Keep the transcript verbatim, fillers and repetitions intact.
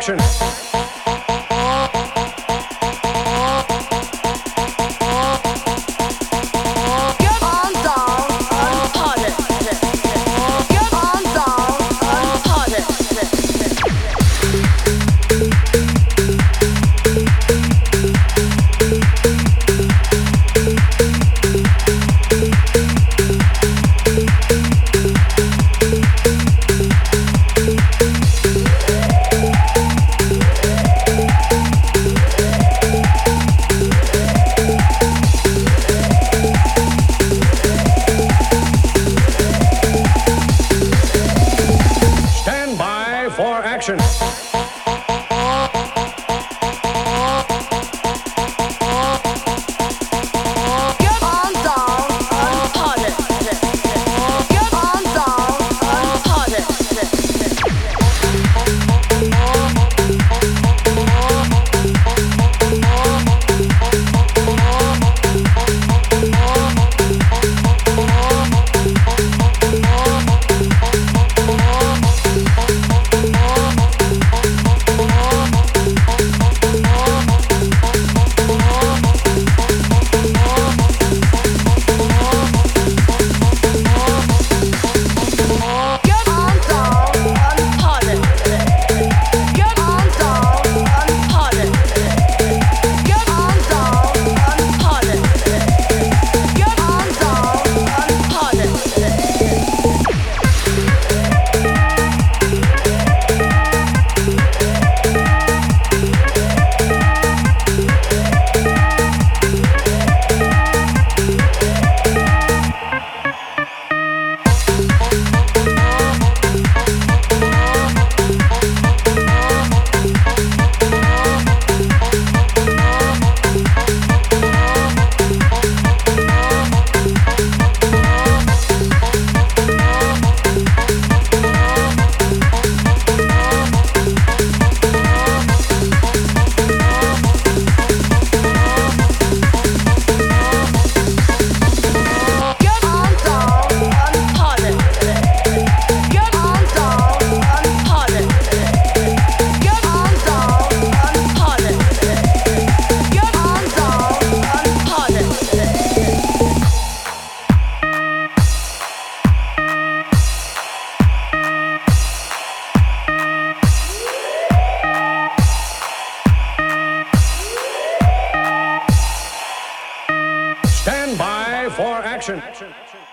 action. Get on down and party. Get on down and party. Stand by for action. Get on down and party. Get on down and party. Get on down and party. Get on down and party. Get on down and party. Get on down and party. Get on down and party. Get on down and party. Get on down and party. Get on down and party. Stand by for action.